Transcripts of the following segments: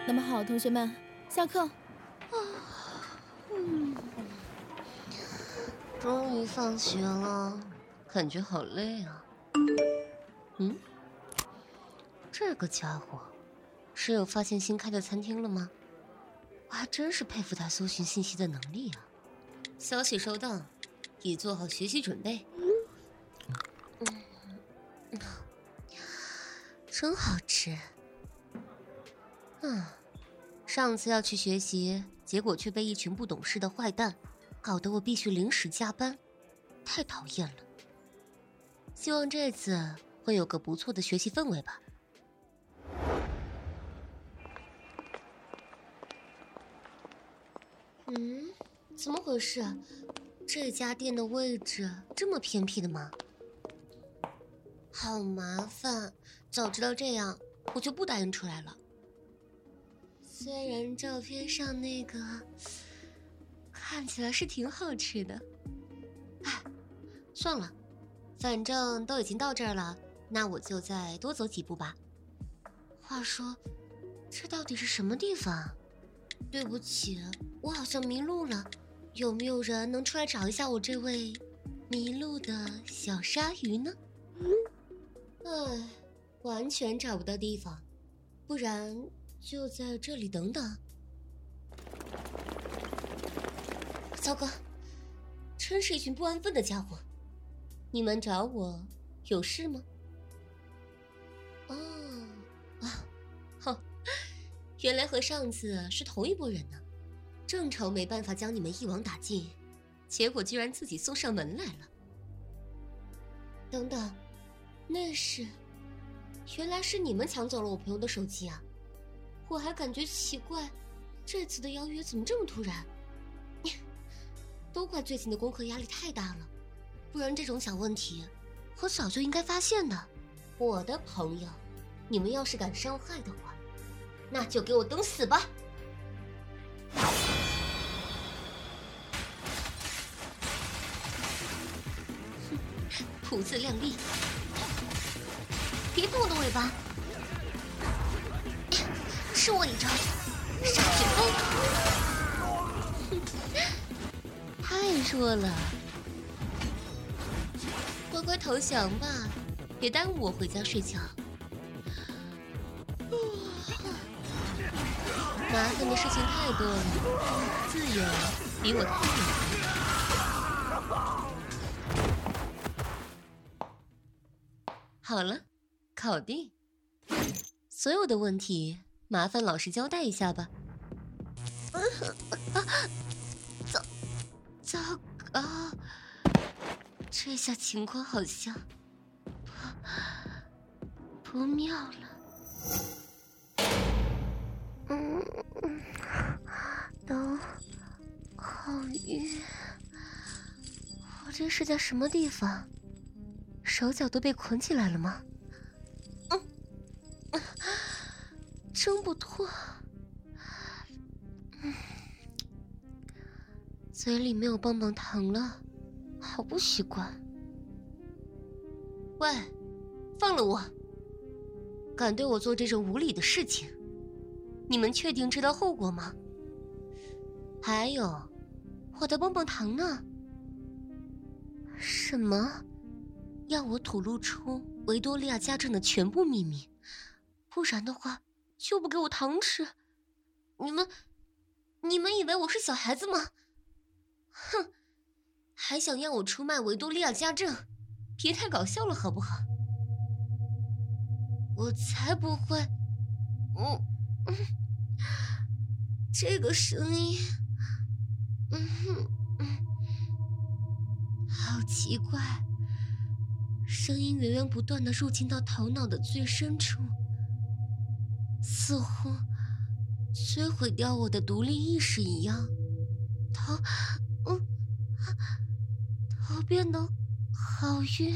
那么好，同学们，下课。 终于放学了，感觉好累啊。这个家伙是有发现新开的餐厅了吗？我还真是佩服他搜寻信息的能力啊。消息收到，已做好学习准备。真好吃。上次要去学习，结果却被一群不懂事的坏蛋搞得我必须临时加班，太讨厌了。希望这次会有个不错的学习氛围吧。怎么回事？这家店的位置这么偏僻的吗？好麻烦，早知道这样，我就不答应出来了。虽然照片上那个看起来是挺好吃的，算了，反正都已经到这儿了，那我就再多走几步吧。话说，这到底是什么地方？对不起，我好像迷路了，有没有人能出来找一下我这位迷路的小鲨鱼呢？完全找不到地方，不然就在这里等等。糟糕，真是一群不安分的家伙！你们找我有事吗？原来和上次是同一拨人呢，正愁没办法将你们一网打尽，结果居然自己送上门来了。等等，那是……原来是你们抢走了我朋友的手机啊！我还感觉奇怪，这次的邀约怎么这么突然？都怪最近的功课压力太大了，不然这种小问题我早就应该发现的。我的朋友，你们要是敢伤害的话，那就给我等死吧！虎自量力，别碰我的尾巴！吃我一招，杀铁风！太弱了，乖乖投降吧，别耽误我回家睡觉。麻烦的事情太多了，自由离我太远。好了，考定。所有的问题麻烦老师交代一下吧。糟糕，这下情况好像不妙了。都好晕，我这是在什么地方？手脚都被捆起来了吗？挣不脱。嘴里没有棒棒糖了，好不习惯。喂，放了我！敢对我做这种无理的事情，你们确定知道后果吗？还有，我的棒棒糖呢？什么？要我吐露出维多利亚家政的全部秘密，不然的话就不给我糖吃。你们以为我是小孩子吗？哼，还想要我出卖维多利亚家政，别太搞笑了好不好？我才不会。这个声音，好奇怪，声音源源不断地入侵到头脑的最深处，似乎摧毁掉我的独立意识一样。头变得好晕。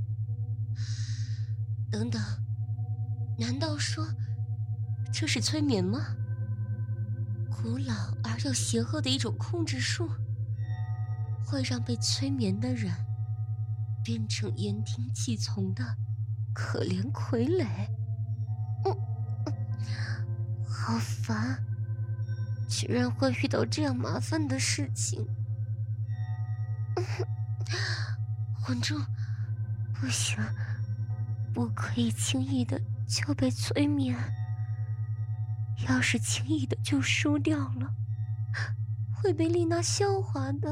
等等，难道说这是催眠吗？古老而又邪恶的一种控制术，会让被催眠的人变成言听计从的可怜傀儡。 好烦，居然会遇到这样麻烦的事情。稳住，不行，不可以轻易的就被催眠。要是轻易的就输掉了，会被丽娜笑话的。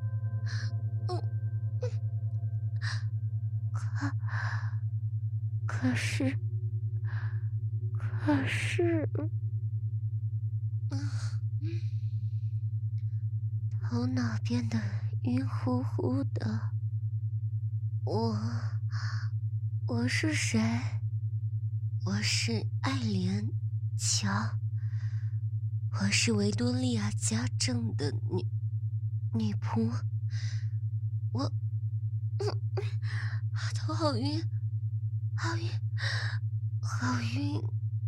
可是，头脑变得晕乎乎的。我是谁？我是艾莲·乔，我是维多利亚家政的女仆。头好晕，好晕，好晕。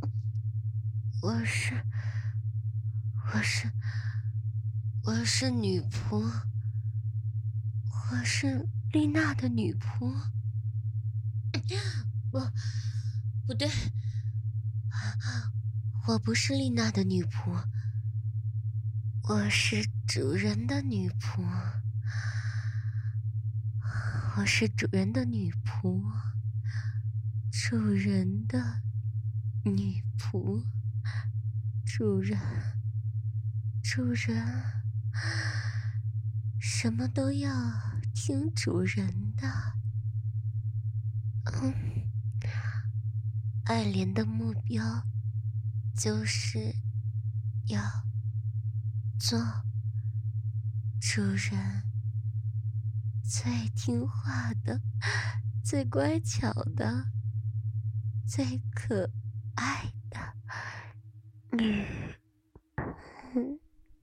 我是女仆，我是丽娜的女仆。不对，我不是丽娜的女仆，我是主人的女仆。我是主人的女仆，主人的女仆，主人，什么都要听主人的。爱莲的目标就是要做主人最听话的、最乖巧的、最可爱的女仆。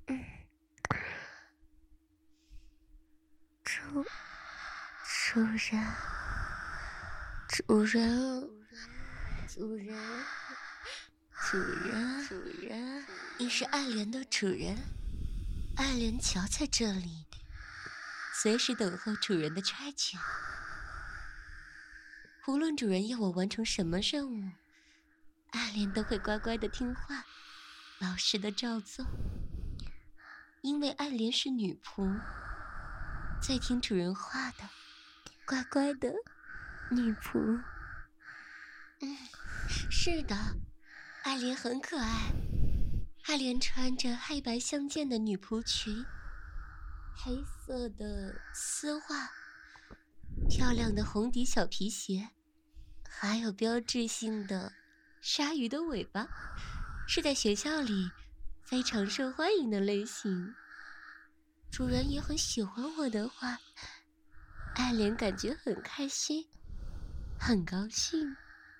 主人，你是爱莲的主人。爱莲乔在这里，随时等候主人的差遣。无论主人要我完成什么任务，爱莲都会乖乖的听话，老实的照做。因为爱莲是女仆，最听主人话的，乖乖的女仆。是的，爱莲很可爱。爱莲穿着黑白相间的女仆裙，黑色的丝袜，漂亮的红底小皮鞋，还有标志性的鲨鱼的尾巴，是在学校里非常受欢迎的类型。主人也很喜欢我的话，爱莲感觉很开心，很高兴。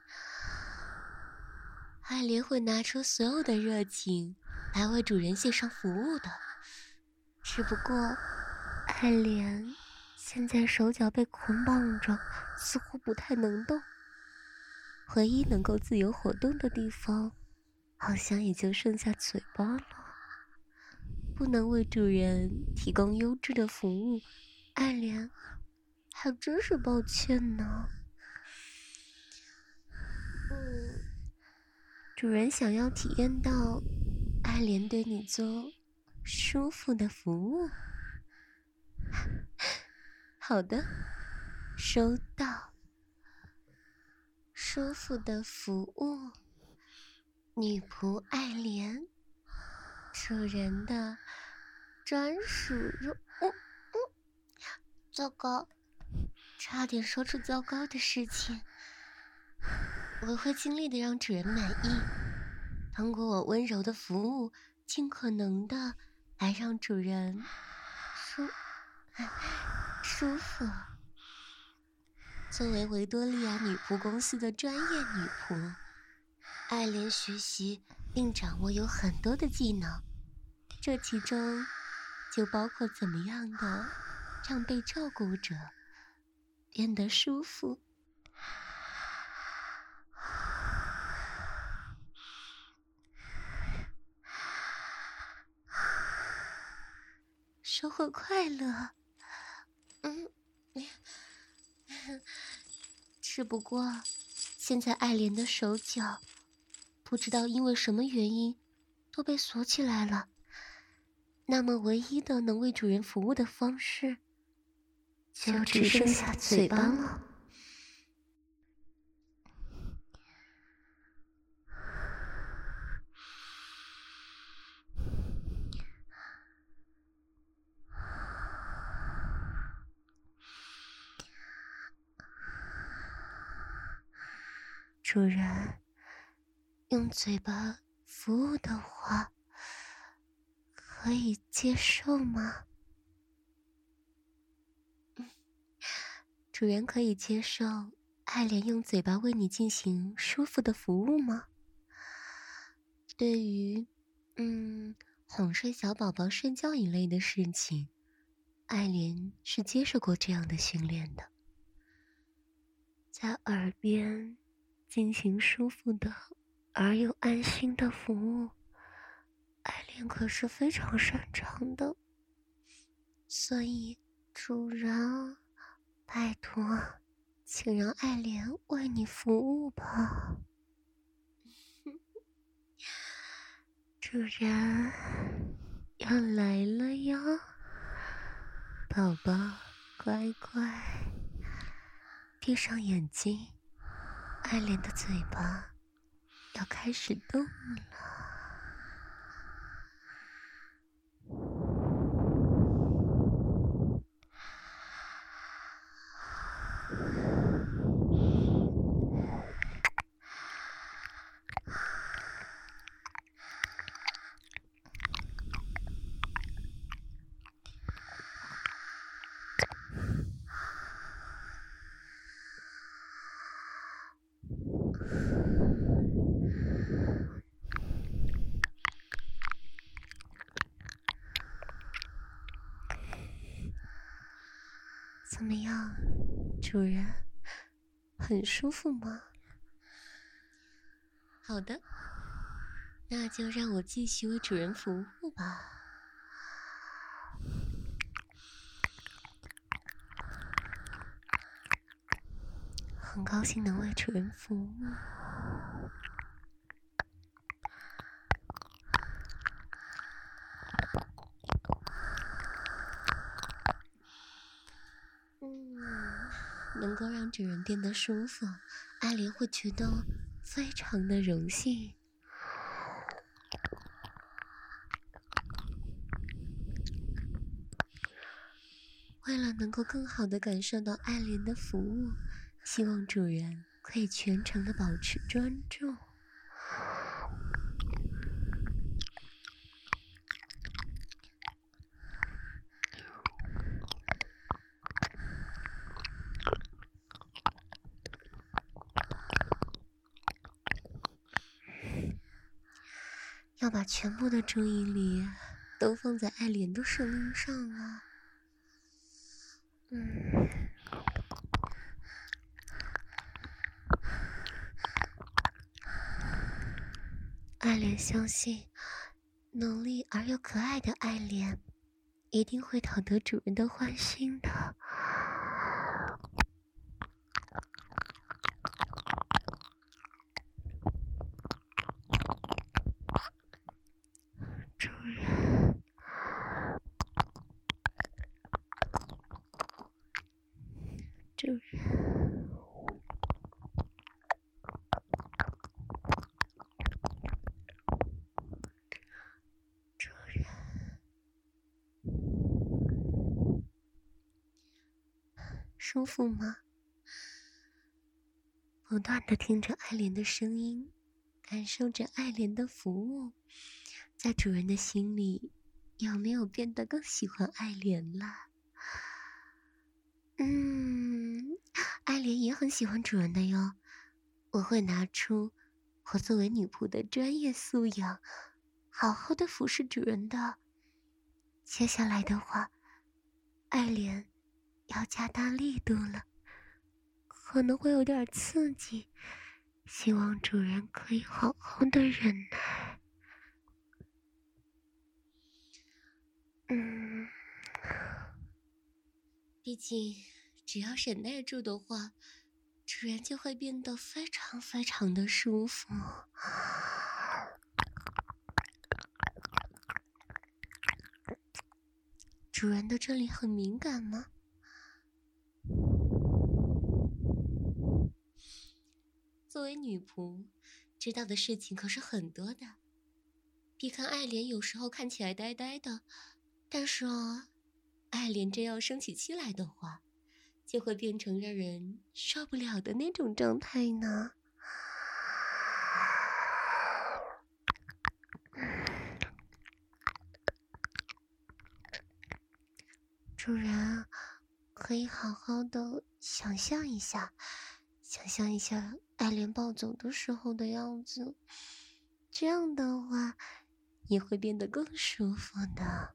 爱莲会拿出所有的热情来为主人献上服务的。只不过爱莲现在手脚被捆绑着，似乎不太能动，唯一能够自由活动的地方好像也就剩下嘴巴了。不能为主人提供优质的服务，爱莲还真是抱歉呢。主人想要体验到爱莲对你做舒服的服务。好的，收到。舒服的服务，女仆爱莲，主人的专属肉。糟糕，差点说出糟糕的事情。我会尽力的让主人满意，通过我温柔的服务，尽可能的来让主人舒服。作为维多利亚女仆公司的专业女仆，爱莲学习并掌握有很多的技能，这其中就包括怎么样的让被照顾者变得舒服。收获快乐。只不过现在爱莲的手脚不知道因为什么原因都被锁起来了，那么唯一的能为主人服务的方式，就只剩下嘴巴了。主人，用嘴巴服务的话，可以接受吗？主人可以接受爱莲用嘴巴为你进行舒服的服务吗？对于，哄睡小宝宝睡觉一类的事情，爱莲是接受过这样的训练的。在耳边进行舒服的而又安心的服务，爱莲可是非常擅长的。所以，主人，拜托，请让爱莲为你服务吧。主人要来了哟，宝宝乖乖，闭上眼睛，爱莲的嘴巴要开始动了。怎么样，主人？很舒服吗？好的，那就让我继续为主人服务吧。很高兴能为主人服务。能够让主人变得舒服，爱莲会觉得非常的荣幸。为了能够更好的感受到爱莲的服务，希望主人可以全程的保持专注。要把全部的注意力都放在爱莲的声音上了。爱莲相信，努力而又可爱的爱莲一定会讨得主人的欢心的。主人，主人，主人，舒服吗？不断地听着爱莲的声音，感受着爱莲的服务，在主人的心里，有没有变得更喜欢爱莲了？爱莲也很喜欢主人的哟。我会拿出我作为女仆的专业素养，好好的服侍主人的。接下来的话，爱莲要加大力度了，可能会有点刺激，希望主人可以好好的忍耐。毕竟只要忍耐住的话，主人就会变得非常非常的舒服。 主人的这里很敏感吗？作为女仆，知道的事情可是很多的。别看爱莲有时候看起来呆呆的，但是爱莲真要生起气来的话，就会变成让人受不了的那种状态呢。主人，可以好好的想象一下爱莲抱走的时候的样子，这样的话也会变得更舒服的。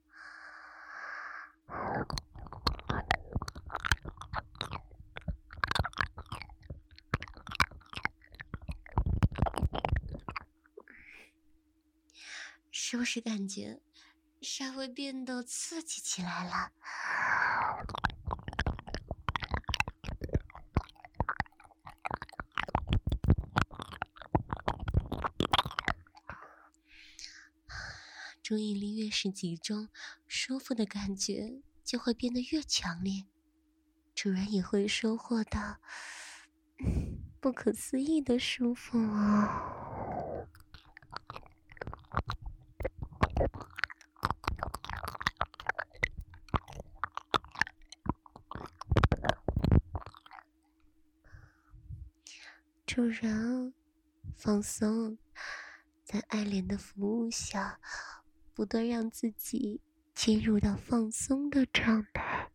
是不是感觉稍微变得刺激起来了？注意力越是集中，舒服的感觉就会变得越强烈，主人也会收获到不可思议的舒服哦。主人，放松，在爱莲的服务下，不断让自己进入到放松的状态。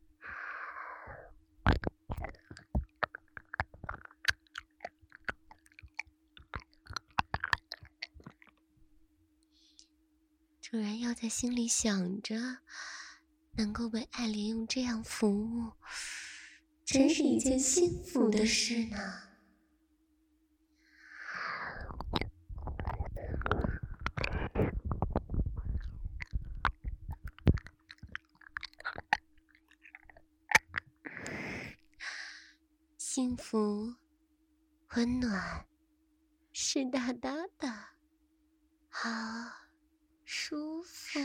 主人要在心里想着，能够被爱莲用这样服务，真是一件幸福的事呢。幸福，温暖，湿哒哒的，好舒服。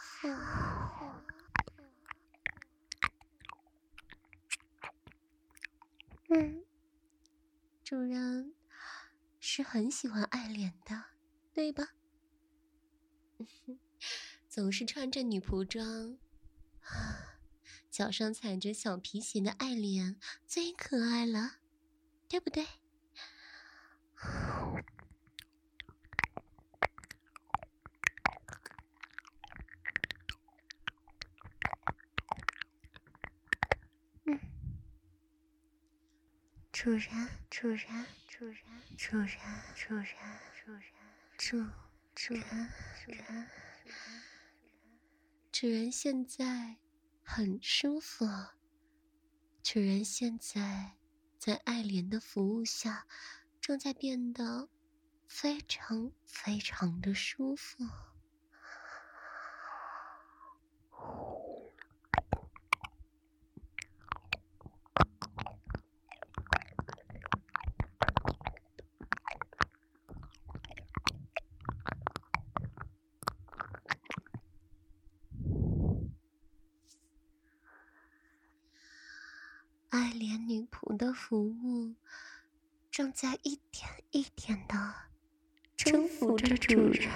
主人是很喜欢爱莲的，对吧？总是穿着女仆装，脚上踩着小皮鞋的爱莲最可爱了，对不对？主人现在很舒服，主人现在在爱莲的服务下，正在变得非常非常的舒服。爱莲女仆的服务正在一点一点的征服着主人。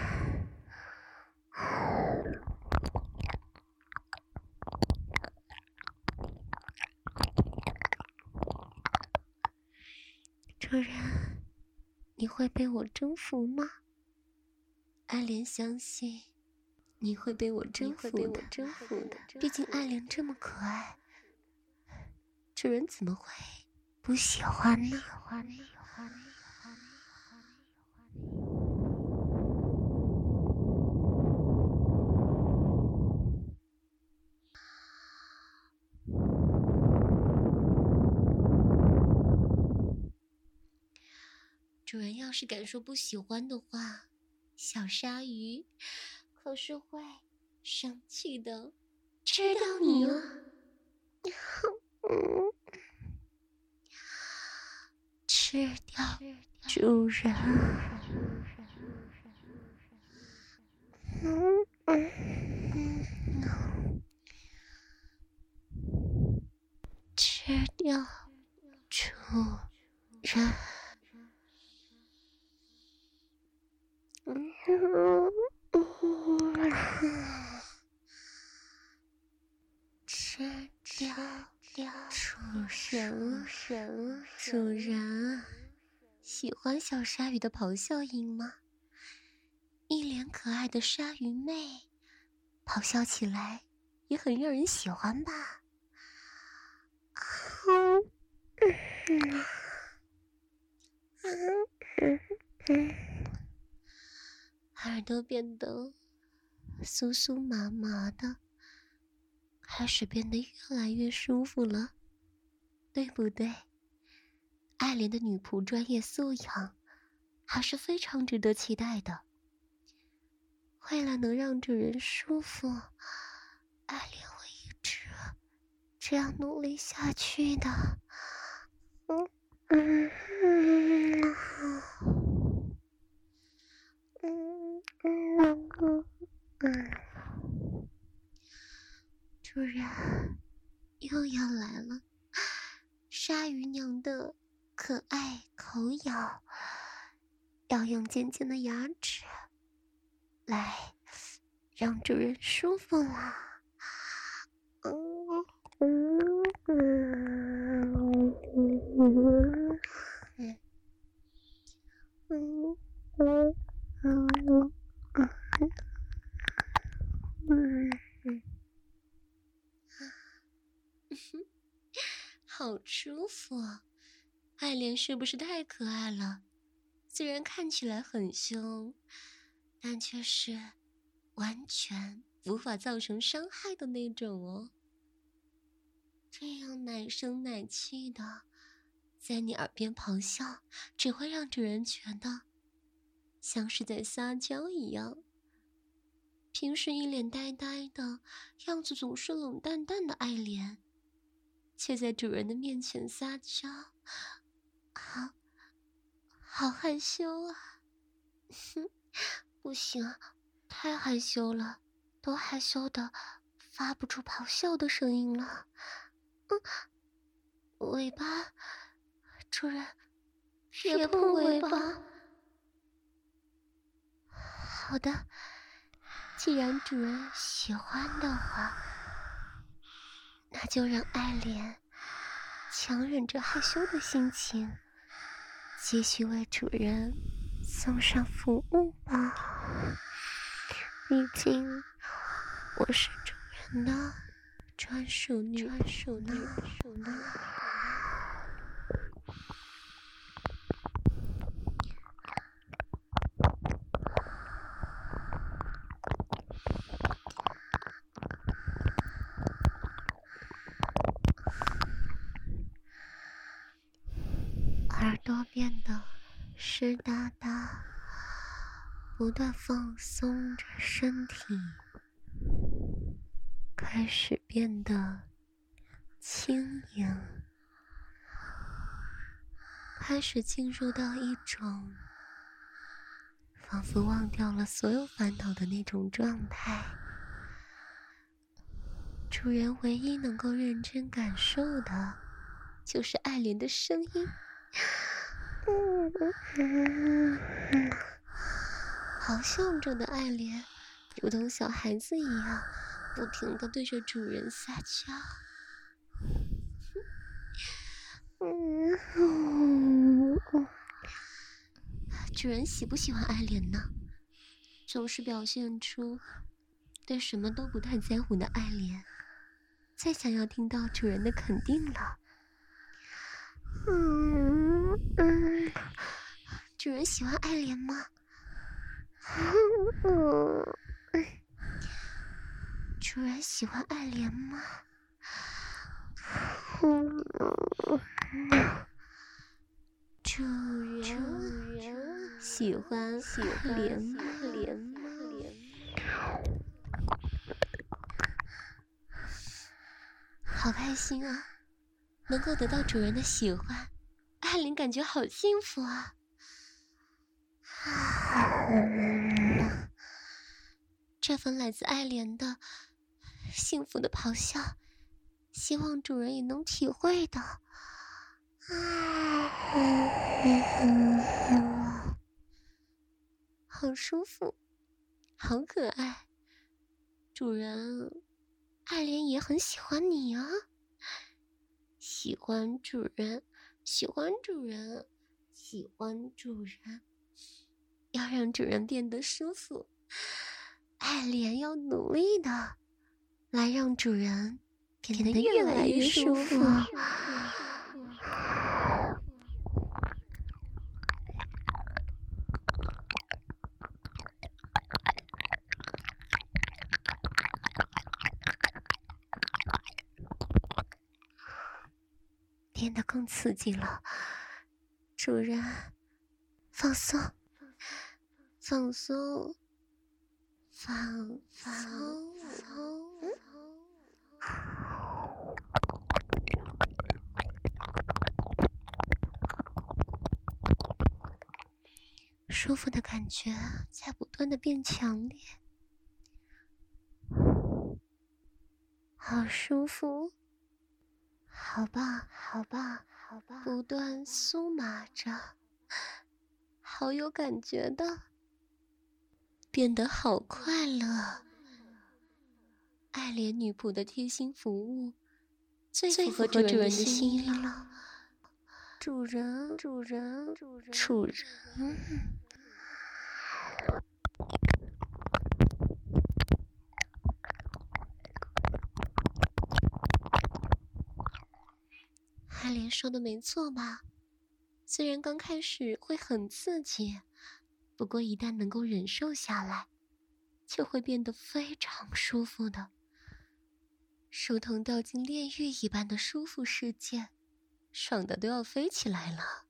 主人，你会被我征服吗？爱莲相信你会被我征服的，毕竟爱莲这么可爱，主人怎么会不喜欢呢？主人要是敢说不喜欢的话，小鲨鱼可是会生气的，吃掉你哦！吃掉主人。 吃掉主人。吃掉主人，喜欢小鲨鱼的咆哮音吗？一脸可爱的鲨鱼妹，咆哮起来也很让人喜欢吧？耳朵变得酥酥麻麻的，开始变得越来越舒服了，对不对？爱莲的女仆专业素养还是非常值得期待的。为了能让主人舒服，爱莲会一直这样努力下去的。主人又要来了，鲨鱼娘的可爱口咬，要用尖尖的牙齿来让主人舒服啦。好舒服啊！爱莲是不是太可爱了？虽然看起来很凶，但却是完全无法造成伤害的那种哦。这样奶声奶气的在你耳边咆哮，只会让主人觉得像是在撒娇一样。平时一脸呆呆的样子，总是冷淡淡的爱莲，却在主人的面前撒娇，好害羞啊！哼，不行，太害羞了，都害羞的发不出咆哮的声音了。尾巴，主人，别碰尾巴。好的，既然主人喜欢的话，那就让爱莲强忍着害羞的心情，继续为主人送上服务吧。毕竟我是主人的专属女。耳朵变得湿哒哒，不断放松着身体，开始变得轻盈，开始进入到一种仿佛忘掉了所有烦恼的那种状态。主人唯一能够认真感受的就是爱莲的声音，咆哮着的爱莲如同小孩子一样，不停地对着主人撒娇。主人喜不喜欢爱莲呢？总是表现出对什么都不太在乎的爱莲，再想要听到主人的肯定了。主人喜欢爱莲吗？主人喜欢爱莲吗？主人喜欢爱莲吗？好开心啊，能够得到主人的喜欢，爱莲感觉好幸福啊。这份来自爱莲的幸福的咆哮， 希望主人也能体会的。好舒服，好可爱。主人，爱莲也很喜欢你啊。喜欢主人，喜欢主人，喜欢主人。要让主人变得舒服，爱莲要努力的来让主人变得越来越舒服。变得更刺激了，主人，放松，放松，放松。舒服的感觉在不断的变强烈，好舒服，好棒，好棒，好棒，不断酥麻着，好有感觉的，变得好快乐。爱莲女仆的贴心服务最符合主人的心意了。主人，主人，主人。爱莲说的没错吧？虽然刚开始会很刺激，不过一旦能够忍受下来，就会变得非常舒服的，如同掉进炼狱一般的舒服世界，爽的都要飞起来了。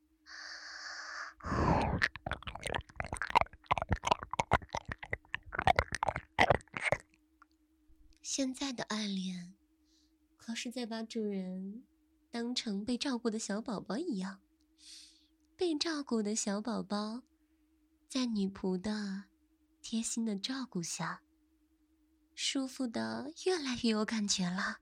现在的爱莲可是在把主人当成被照顾的小宝宝一样，被照顾的小宝宝在女仆的贴心的照顾下，舒服的越来越有感觉了。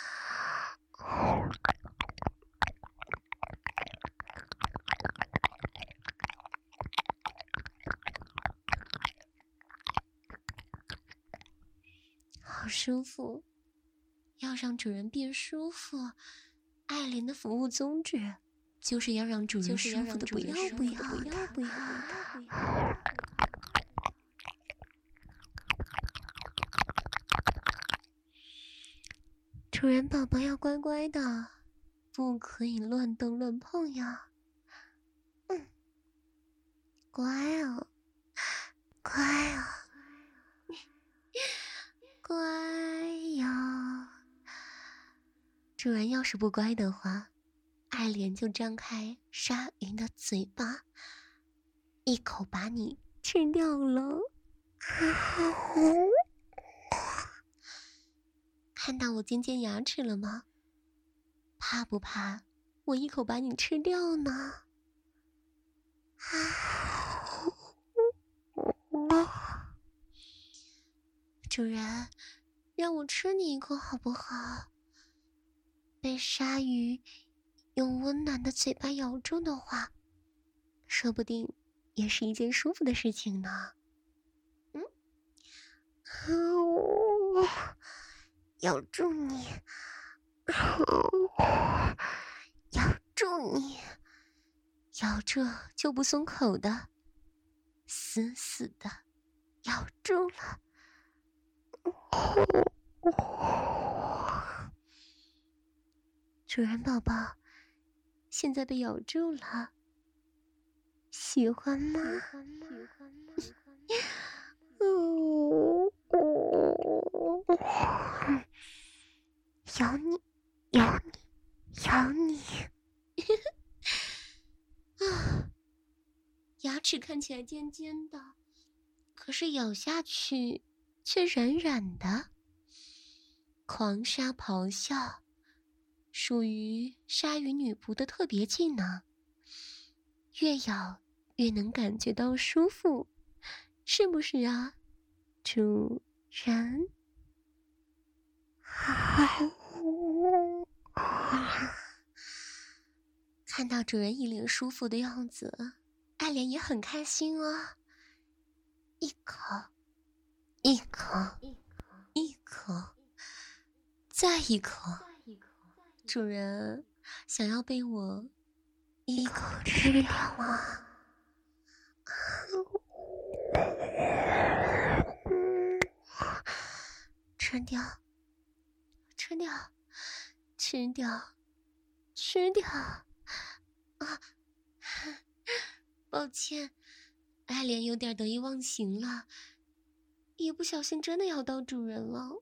好舒服，要让主人变舒服，爱莲的服务宗旨就是要让主人舒服的不要不要的。主人宝宝要乖乖的，不可以乱动乱碰呀。乖哦，乖哦，乖呀。主人要是不乖的话，爱莲就张开鲨鱼的嘴巴，一口把你吃掉了。看到我尖尖牙齿了吗？怕不怕我一口把你吃掉呢？主人，让我吃你一口好不好？被鲨鱼用温暖的嘴巴咬住的话，说不定也是一件舒服的事情呢。咬住你，咬住你，咬着就不松口的，死死的咬住了。主人宝宝，现在被咬住了，喜欢吗？咬你，咬你，咬你！啊，牙齿看起来尖尖的，可是咬下去却软软的。狂鲨咆哮，属于鲨鱼女仆的特别技能，越咬越能感觉到舒服，是不是啊，主人？ 看到主人一脸舒服的样子，爱莲也很开心啊。一口，一口，一口，再一口。主人想要被我一口吃掉吗？吃掉，吃掉，吃掉，吃掉！啊，抱歉，爱莲有点得意忘形了，一不小心真的咬到主人了。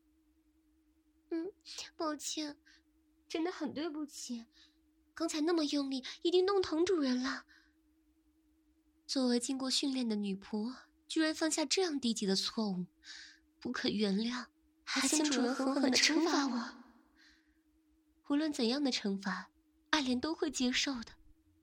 抱歉，真的很对不起，刚才那么用力，一定弄疼主人了。作为经过训练的女仆，居然犯下这样低级的错误，不可原谅，还请主人狠狠地惩罚我。无论怎样的惩罚，爱莲都会接受的。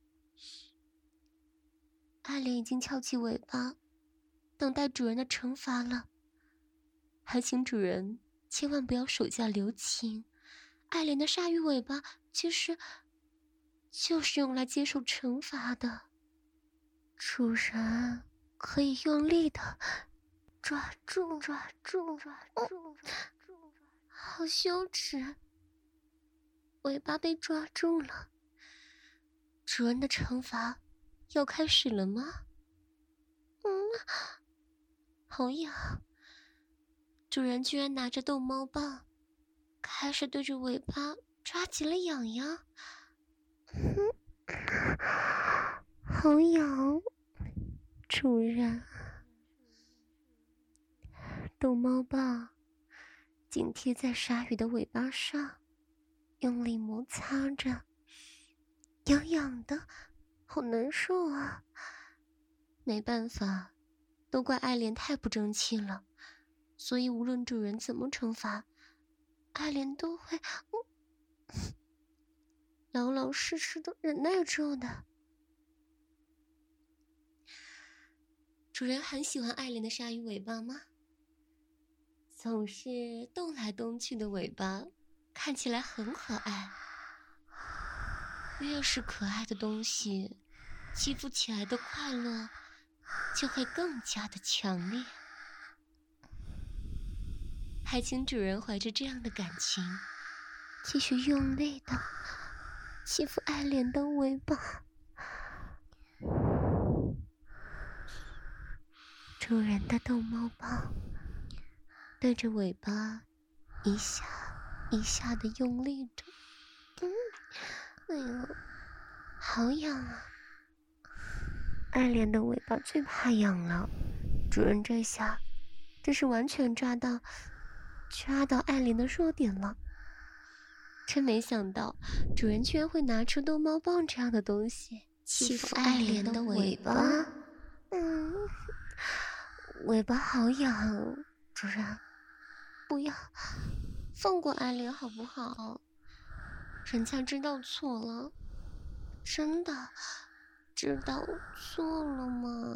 爱莲已经翘起尾巴，等待主人的惩罚了。还请主人千万不要手下留情。爱莲的鲨鱼尾巴其实就是用来接受惩罚的。主人可以用力的抓住，好羞耻！尾巴被抓住了。主人的惩罚要开始了吗？好痒！主人居然拿着逗猫棒，开始对着尾巴抓起了痒痒。好痒！主人，逗猫棒紧贴在鲨鱼的尾巴上，用力摩擦着，痒痒的，好难受啊！没办法，都怪爱莲太不争气了，所以无论主人怎么惩罚，爱莲都会老老实实的忍耐住的。主人很喜欢爱莲的鲨鱼尾巴吗？总是动来动去的尾巴，看起来很可爱。越是可爱的东西，欺负起来的快乐就会更加的强烈。还请主人怀着这样的感情，继续用力的欺负爱莲的尾巴。主人的逗猫棒对着尾巴一下一下的用力着。哎呦，好痒啊！爱莲的尾巴最怕痒了，主人这下真是完全抓到爱莲的弱点了。真没想到主人居然会拿出逗猫棒这样的东西欺负爱莲的尾巴。尾巴好痒，主人，不要放过爱莲好不好？人家知道错了，真的知道错了吗？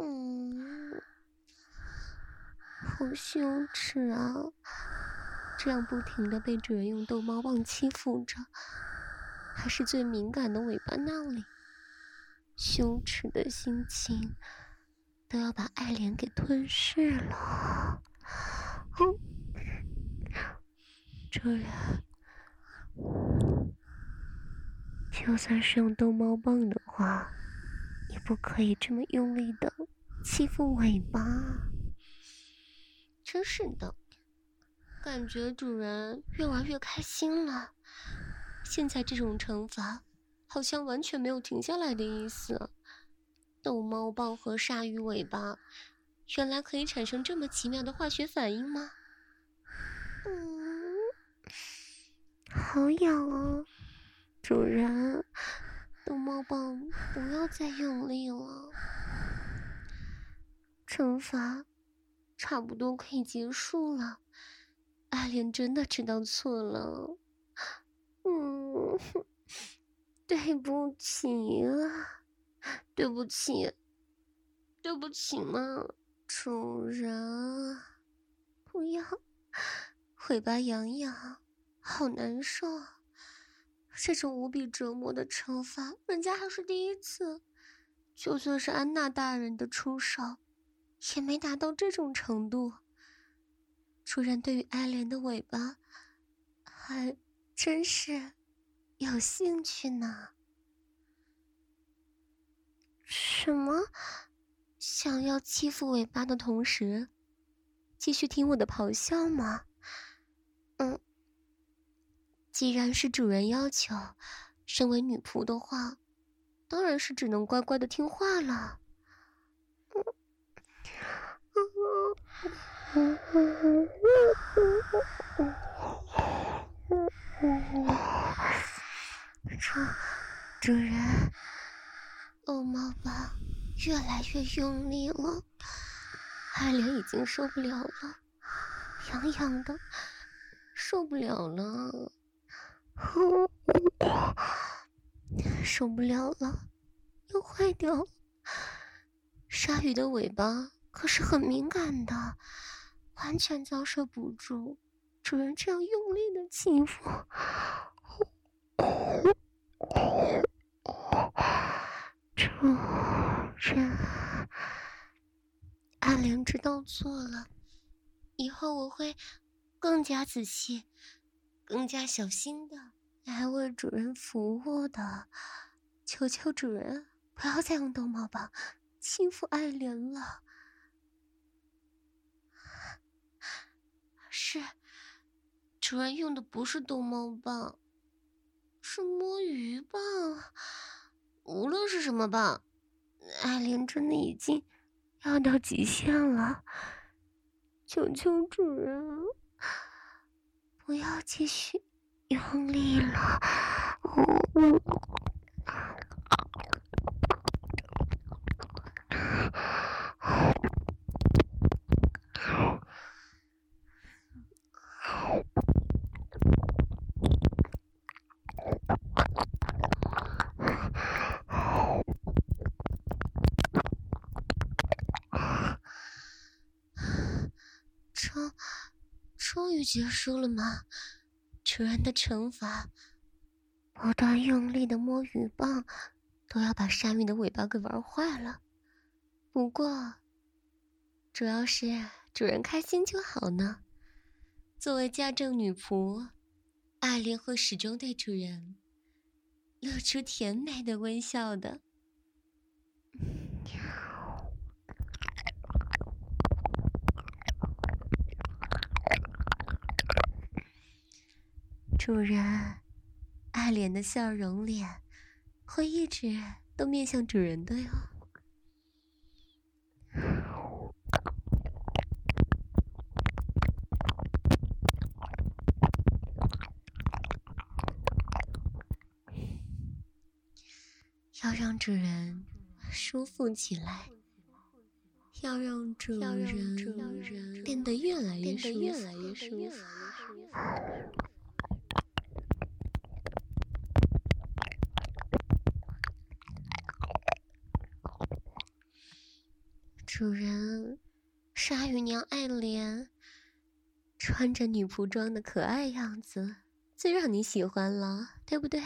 好羞耻啊！这样不停地被主人用逗猫棒欺负着，还是最敏感的尾巴那里，羞耻的心情都要把爱莲给吞噬了。主人，就算是用逗猫棒的话，也不可以这么用力的欺负尾巴。真是的，感觉主人越玩越开心了。现在这种惩罚好像完全没有停下来的意思。逗猫棒和鲨鱼尾巴原来可以产生这么奇妙的化学反应吗？好痒啊！主人，逗猫棒不要再用力了。惩罚差不多可以结束了，爱莲真的知道错了。对不起啊，对不起，对不起嘛，主人，不要，尾巴痒痒，好难受， 这种无比折磨的惩罚，人家还是第一次。就算是安娜大人的出手，也没达到这种程度。主人对于爱莲的尾巴，还真是有兴趣呢。什么？想要欺负尾巴的同时，继续听我的咆哮吗？既然是主人要求，身为女仆的话，当然是只能乖乖的听话了。主人，猫吧越来越用力了，爱莲已经受不了了，痒痒的，受不了了，受不了了，要坏掉了。鲨鱼的尾巴可是很敏感的，完全遭受不住主人这样用力的欺负。主人，爱莲知道错了，以后我会更加仔细、更加小心的来为主人服务的。求求主人不要再用逗猫棒欺负爱莲了。是，主人用的不是逗猫棒，是摸鱼棒。无论是什么棒，爱莲真的已经要到极限了。求求主人，不要继续用力了。终于结束了吗？主人的惩罚，不断用力的摸鱼棒，都要把鲨鱼的尾巴给玩坏了。不过，主要是主人开心就好呢。作为家政女仆，爱莲会始终对主人露出甜美的微笑的。主人，爱莲的笑容脸会一直都面向主人的哟。要让主人舒服起来，要让主人变得越来越舒服。主人，鲨鱼娘爱莲穿着女仆装的可爱样子最让你喜欢了，对不对？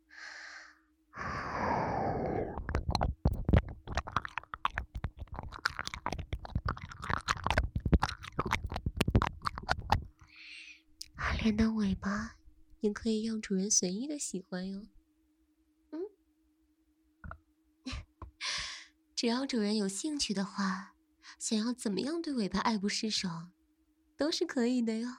爱莲的尾巴也可以让主人随意的喜欢哟。只要主人有兴趣的话，想要怎么样对尾巴爱不释手，都是可以的哟。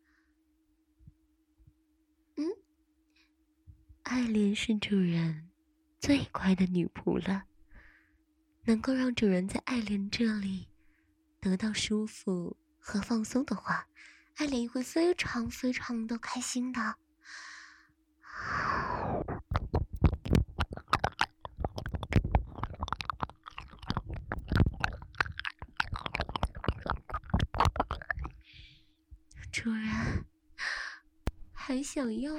爱莲是主人最乖的女仆了，能够让主人在爱莲这里得到舒服和放松的话，爱莲会非常非常的开心的。主人，还想要，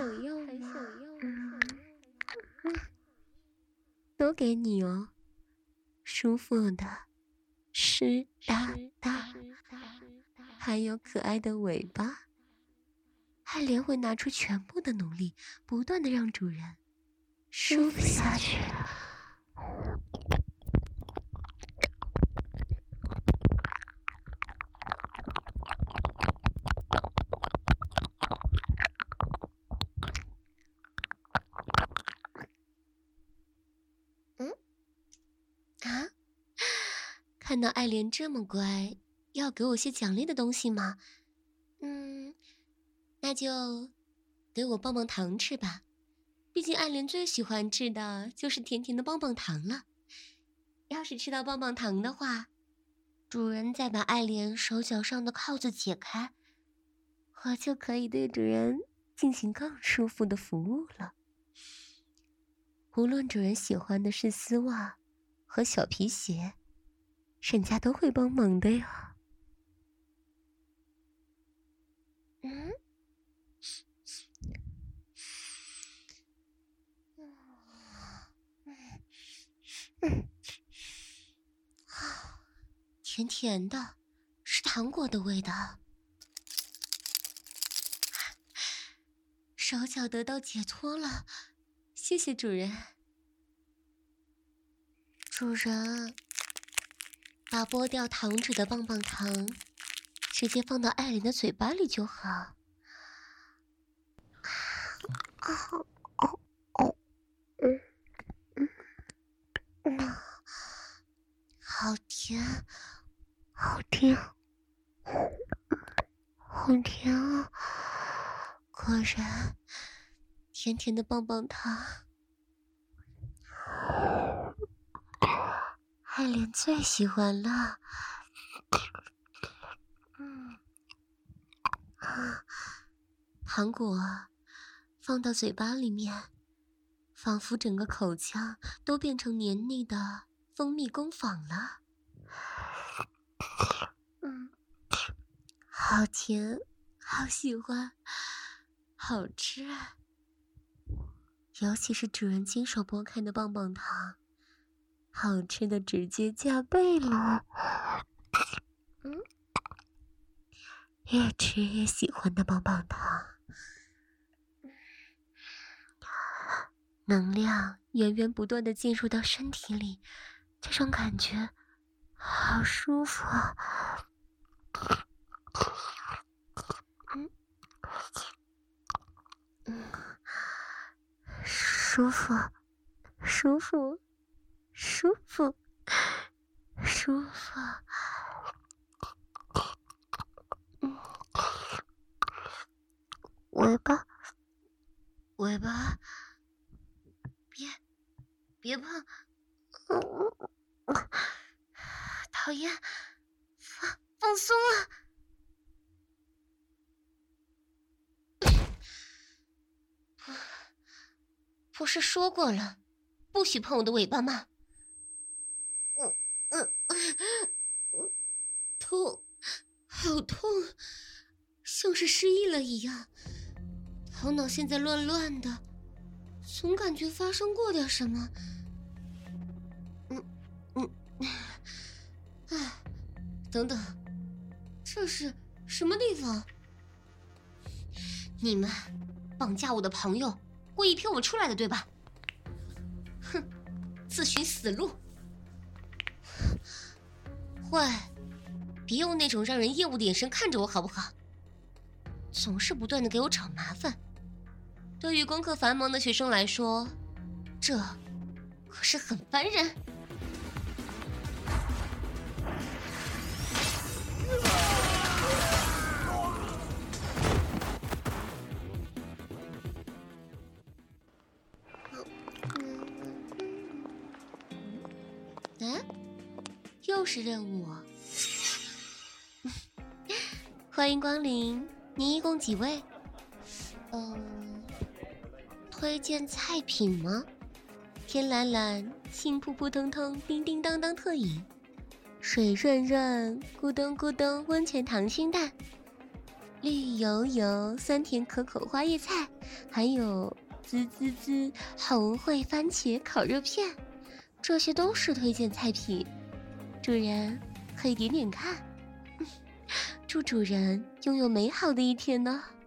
都给你哦，舒服的，湿哒哒，还有可爱的尾巴， 爱莲会拿出全部的努力，不断的让主人舒服下去。看到爱莲这么乖，要给我些奖励的东西吗？那就给我棒棒糖吃吧。毕竟爱莲最喜欢吃的就是甜甜的棒棒糖了。要是吃到棒棒糖的话，主人再把爱莲手脚上的铐子解开，我就可以对主人进行更舒服的服务了。无论主人喜欢的是丝袜和小皮鞋，人家都会帮忙的呀。甜甜的，是糖果的味道。手脚得到解脱了，谢谢主人。主人，把剥掉糖纸的棒棒糖直接放到爱莲的嘴巴里就好。好甜，好甜，好甜啊！果然，甜甜的棒棒糖，爱莲最喜欢了。糖果放到嘴巴里面，仿佛整个口腔都变成黏腻的蜂蜜工坊了。好甜，好喜欢，好吃啊！尤其是主人亲手剥开的棒棒糖，好吃的直接加倍了。越吃越喜欢的棒棒糖，能量源源不断的进入到身体里，这种感觉好舒服啊！舒服，舒服，舒服，舒服。尾巴，尾巴，别碰，讨厌，放松啊！不是说过了，不许碰我的尾巴吗？痛，好痛，像是失忆了一样。头脑现在乱乱的，总感觉发生过点什么。等等，这是什么地方？你们绑架我的朋友，故意骗我出来的，对吧？哼，自寻死路！喂，别用那种让人厌恶的眼神看着我好不好？总是不断的给我找麻烦。对于功课繁忙的学生来说，这可是很烦人。又是任务。欢迎光临，您一共几位？推荐菜品吗？天蓝蓝，心扑扑通通，叮叮当当特饮，水润润，咕咚咕咚，温泉溏心蛋，绿油油，酸甜可口花叶菜，还有滋滋滋红烩番茄烤肉片，这些都是推荐菜品。主人可以点点看。祝主人拥有美好的一天呢。